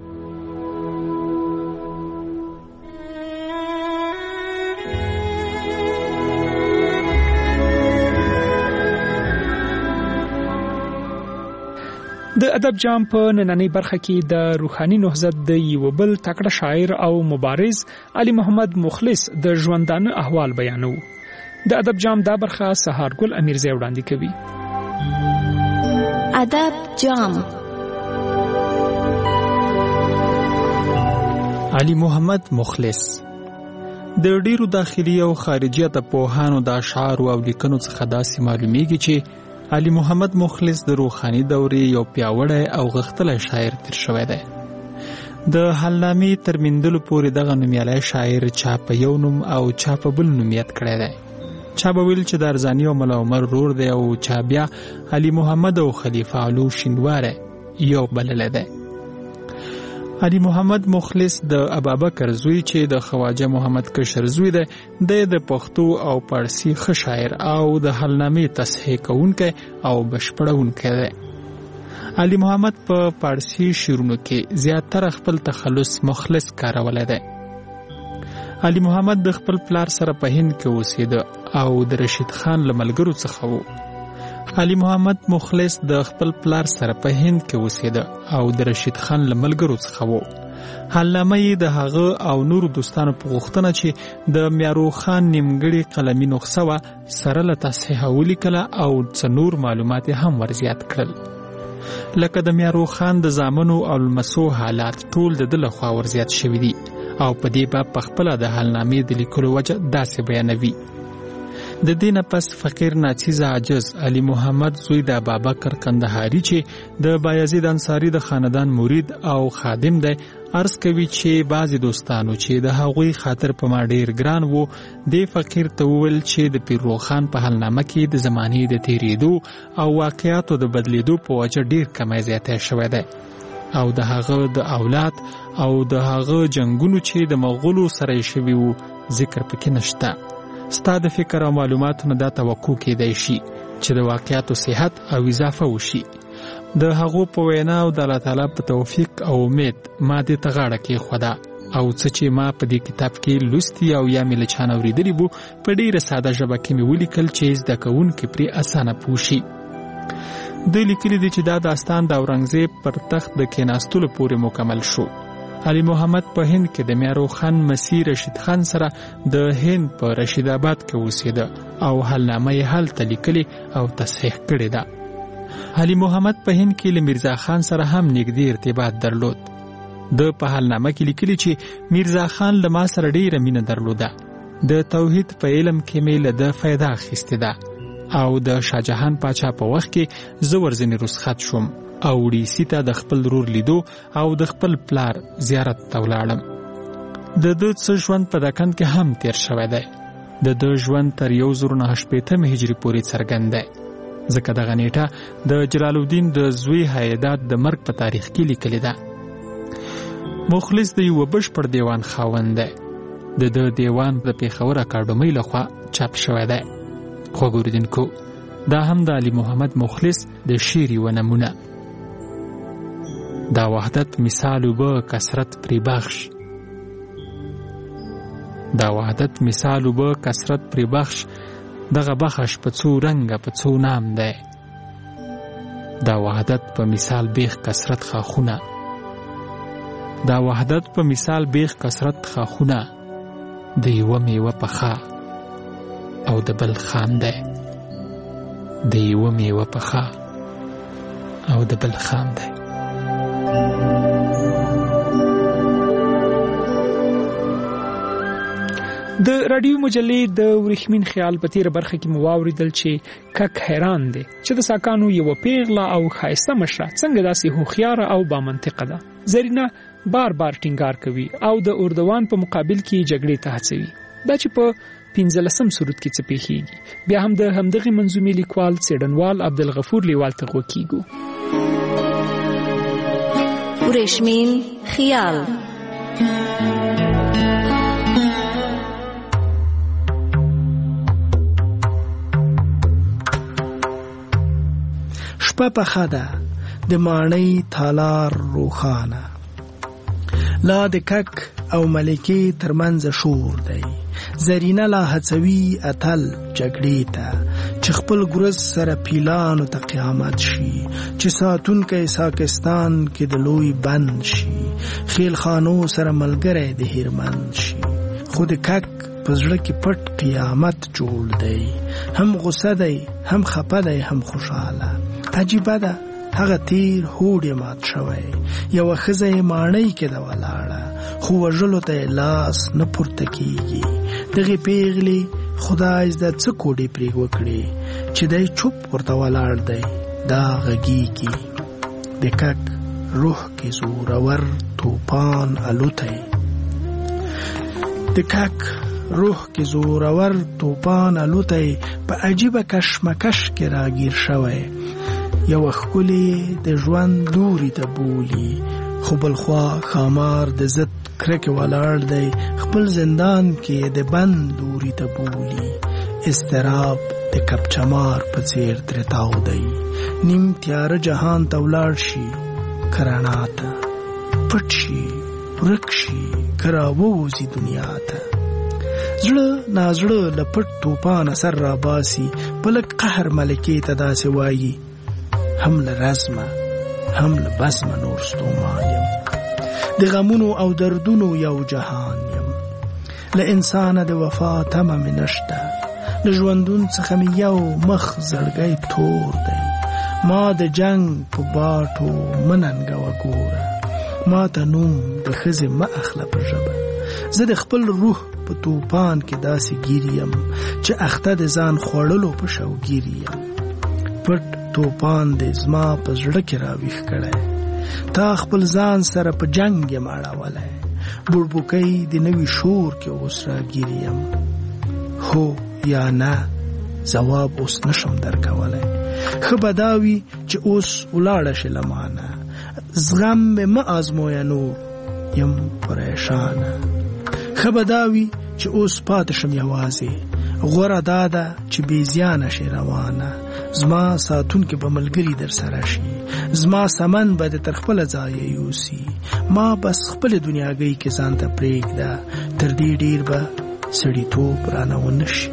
د ادب جام په نننۍ برخه کې د روحاني نهضت د یو بل تکړه شاعر او مبارز علي محمد مخلص د ژوندانه احوال بیانو. د ادب جام دا برخه سهارګل امیرزی وړاندې کوي. ادب جام. علي محمد مخلص د ډیرو داخلي او خارجي ادبپوهانو د اشعار او لیکنو څخه داسې معلومیږي چې علي محمد مخلص د روحاني دورې یو پیاوړی او غښتلی شاعر تیر شوی دی. د حلنامې تر میندلو پورې دغه نومیالی شاعر چا په یو نوم او چا په بل نوم یاد کړی دی. چا به ویل چې د ارزاني او ملا عمر ورور دی او چا بیا علي محمد او خلیفه علو شینواری یو بللی دی. علي محمد مخلص د ابابکر زوی چې د خواجه محمد کشر زوی دی، د د پښتو او پارسی ښه شاعر او د حلنامې تصحیح کوونکی او بشپړونکی دی. علي محمد په پارسی شعرونو کې زیاتره خپل تخلص مخلص کارولی دی. علي محمد د خپل پلار سره په هند کې اوسېده او د رشید خان له ملګرو څخه و. علي محمد مخلص د خپل پلار سره په هند کې اوسېده او د رشید خان له ملګرو څخه و. حلنامه یې د هغه او نورو دوستانو په غوښتنه چې د میارو خان نیمګړې قلمي نسخه وه سره له تصحیحه ولیکله او څه نور معلومات هم ورزیات کړل. لکه د میارو خان د زامنو او لمسو حالات ټول د ده لخوا ورزیات شوي دي او په دې باب پخپله د حلنامې د لیکلو وجه داسې بیانوي. د دې نه پس فقیر ناچیز عاجز علي محمد زوی د ابابکر کندهاري چې د بایزید انصاري د خاندان مرید او خادم دی عرض کوي چې بعضې دوستانو چې د هغوی خاطر په ما ډیر ګران وو دې فقیر ته وویل چې د پیرروخان په حلنامه کې د زمانې د تیریدو او واقعاتو د بدلیدو په وجه ډیر کمی زیاتی شوی دی او د هغه د اولاد او د هغه جنگونو چې د مغولو سره یې شوي وو ذکر پکې نشته. ستا د فکر او معلوماتو نه دا توقع کېدای شي چې د واقعاتو صحت او اضافه وشي. د هغو په وینا او د الله تعالی په توفیق او امید ما دې ته غاړه کېښوده او څه چې ما په دې کتاب کې لوستي او یا مې له چا نه اورېدلي وو په ډېره ساده ژبه کې مې ولیکل چې زده کوونکي پرې اسانه پوه شي. دوی لیکلي دي چې دا داستان د اورنګزیب پر تخت د کېناستلو پورې مکمل شو. علي محمد په هند کې د میارو خان مسیح رشید خان سره د هند په رشید آباد کې اوسېده او حلنامه یې هلته لیکلې او تصحیح کړې ده. علي محمد په هند کې له میرزا خان سره هم نږدې ارتباط درلود. د په حلنامه کې لیکلي چې میرزا خان له ما سره ډېره مینه درلوده. د توحید په علم کې مې له ده فایده اخیستې ده او د شاهجهان پاچا په وخت کې زه ورځنې رخصت شوم او وړیسي ته د خپل رور لیدو او د خپل پلار زیارت ته ولاړم. د ده څه ژوند په دکن کې هم تیر شوی دی. د ده ژوند تر یو زر نهه شپېتم هجري پورې څرګند دی ځکه دغه نیټه د جلال الدین د زوی هیدات د مرګ په تاریخ کې لیکلې ده. مخلص د یو بشپړ دیوان خاوند دی. د ده دیوان د پېښور اکاډمۍ لخوا چاپ شوی دی. خو ګوریدونکو دا هم د علي محمد مخلص د شعر یوه نمونه. دا وحدت مثال به کثرت پری بخش دا وحدت مثال به کثرت پری بخش دغه بخش په څو رنګه په څو نام دی. دا وحدت په مثال بیخ کثرت خاخونه دا وحدت په مثال بیخ کثرت خاخونه د یوه میوه پخه او د بل خام دی، د یوه میوه پخه او د بل خام دی. د رادیو مجلې د ورېښمین خیال په تیره برخه کې مو واورېدل چې کک حیران دی چې د ساکانو یوه پیغله او ښایسته مشره څنګه داسې هوښیاره او بامنطقه ده. زرینه بار بار ټینګار کوي او د اردوان په مقابل کې جګړې ته هڅوي. دا چې په پنځلسم سرود کې څه پیښیږي، بیا هم د همدغې منظومې لیکوال څېړنوال عبدالغفور لیوال ته غوږ کیږو. ورېښمین خیال. شپه پخه ده، د ماڼۍ تالار روښانه، لا د کک او ملکې ترمنځ شور دی. زرینه لا هڅوي اتل جګړې ته، چې خپل ګرز سره پیلانو ته قیامت شي، چې ساتونکی ساکستان کې د لوی بند شي، خیل خانو سره ملګری د هیرمند شي. خو د کک په زړه کې پټ قیامت جوړ دی، هم غصه دی، هم خپه دی، هم خوشحاله. عجیبه ده هغه تیر هوډ مات شوی، یوه ښځه یې ماڼۍ کې ده ولاړه، خو وژلو ته یې لاس نه پورته کیږي. دغې پیغلې خدای زده څه کوډې پرې وکړې چې دی چوپ ورته ولاړ دی، دا غږیږي. د کک روح کې زورور توپان الوتی، د کک روح کې زورور توپان الوتی، په عجیبه کشمکش کې راگیر شوی. یو ښکلی د ژوند لوري ته بولي، خو بلخوا ښامار د ضد کرکې ولاړ دی، خپل زندان کې د بند لوري ته بولي. اضطراب د کپچمار په څیر ترې تاو دی، نیم تیاره جهان ته ولاړ شي، که رڼا ته پټ شي، ورک شي، که راووځي دنیا ته. زړه نازړه له پټ توپان اثر راباسي، په لږ قهر ملکې ته داسې وایي، هم له رزمه هم له بزمه نور ستومان یم، د غمونو او دردونو یو جهان یم. له انسانه د وفا تمه مې نشته، له ژوندون څخه مې یو مخ زړګی تور دی. ما د جنگ په باټو مه ننګوه ګوره، ما ته نوم د ښځې مه اخله په ژبه. زه د خپل روح په توپان کې داسې ګیر یم، چې اخته د ځان خوړلو په شوګیر یم. پټ توپان دې زما په زړه کې راویښ کړی، تا خپل ځان سره په جنگ یم اړولی. بوړبوکی د نوي شور کې اوس راګیر یم، هو یا نه ځواب اوس نشم درکولی. ښه به دا وي چې اوس ولاړه شي له مانه، زغم مې مه ازمویه نور یم پریشانه. ښه به دا وي چې اوس پاتې شم یوازې، غوره دا ده چې بې زیانه شي روانه. زما ساتونکي به ملګري در سره شي، زما سمن به د تر خپله ځایه یوسي. ما بس خپلې دنیاګۍ کې ځان ته پرېږده، تر دې ډېر به سړیتوب رانه ونه شي،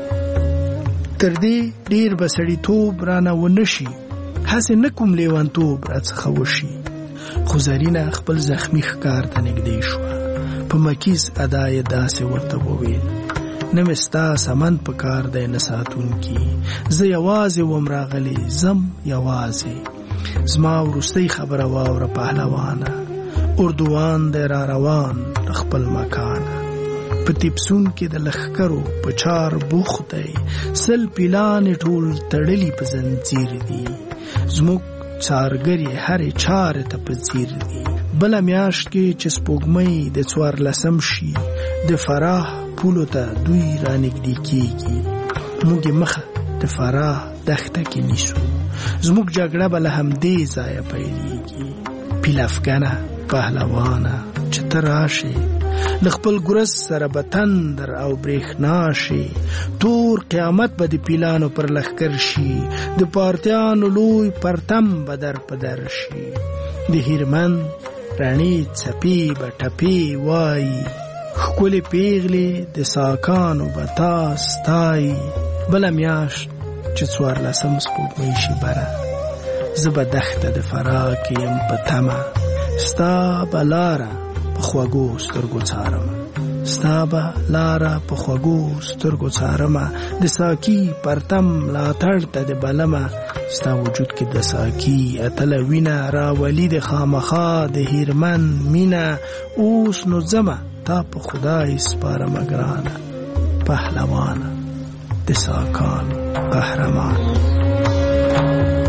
تر دې ډېر به سړیتوب رانه ونه شي. هسې نه کوم لیونتوب راڅخه وشي. خو زرینه خپل زخمي ښکار ته نږدې شوه، په مکیز ادا یې داسې ورته وویل، نه مې ستا سمن په کار دی نه ساتونکي، زه یوازې وم راغلی، زم یوازې. زما وروستۍ خبره واوره پهلوانه، اردوان دی را روان له خپل مکانه. په تیپسون کې د لښکرو په چار بوخت دی، سل پیلانې ټول تړلي په زنځیر دي، زموږ څارګرې هرې چارې ته په ځیر دي. بله میاشت کې چې سپوږمۍ د څوارلسم شي، د فراه پولو ته دوی را نږدې کېږي، موږ یې مخه د فراه دښته کې نیسو. زموږ جګړه به له همدې ځایه پیلېږي. پیلافګنه پهلوانه چې ته راشې، له خپل ګرز سره به تندر او برېښنا شي، تور قیامت به د پیلانو پر لښکر شي، د پارتیانو لوی پرتم به در په در شي. د هیرمند رڼې څپې به ټپې وایي، ښکلې پیغلې د ساکانو به تا ستایي. بله میاشت چې څوارلسم سپوږمۍ شي بره، زه به دښته د فراه کې یم په تمه، ستا به لاره په خوږو سترګو څارم، ستا به لاره په خوږو سترګو څارمه د ساقي پرتم ملاتړ ته د بلمه ستا وجود کې د ساقي اتله وینه راولي د خامخا د هیرمن مینه اوس نو ځمه تا په خدای سپارمه ګرانه پهلوانه د ساکانو قهرمان